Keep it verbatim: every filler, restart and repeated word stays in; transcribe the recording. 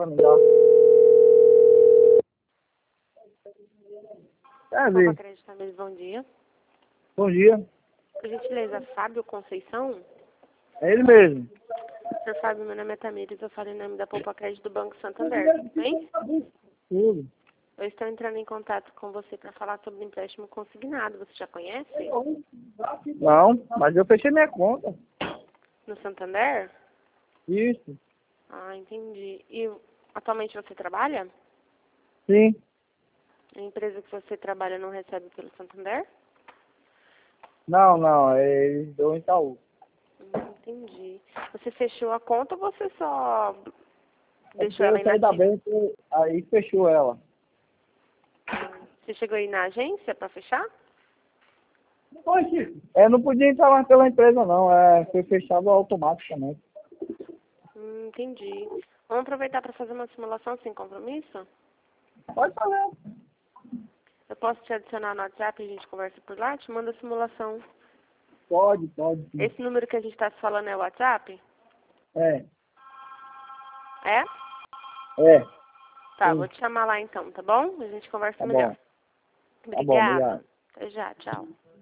pra mim já. É, Poupa vi. Crédito Família, bom dia. Bom dia. Por gentileza, Fábio Conceição? É ele mesmo. Senhor Fábio, meu nome é Tamires, eu falo em nome da Poupa Crédito do Banco Santander, tudo bem? Tudo. Eu estou entrando em contato com você para falar sobre o empréstimo consignado, você já conhece? Não, mas eu fechei minha conta. No Santander? Isso. Ah, entendi. E atualmente você trabalha? Sim. A empresa que você trabalha não recebe pelo Santander? Não, não, é ele deu em Itaú. Hum, entendi. Você fechou a conta ou você só É porque deixou ela eu saí da inativa? banca, aí fechou ela. Você chegou aí na agência para fechar? É, não podia entrar mais pela empresa não, é, foi fechado automaticamente. Hum, entendi. Vamos aproveitar para fazer uma simulação sem compromisso? Pode fazer. Eu posso te adicionar no WhatsApp e a gente conversa por lá? Te mando a simulação. Pode, pode, sim. Esse número que a gente está se falando é o WhatsApp? É, É? é, Tá, sim, vou te chamar lá então, tá bom? A gente conversa tá melhor. bom. Tá bom, Obrigada. obrigado. Até já, tchau.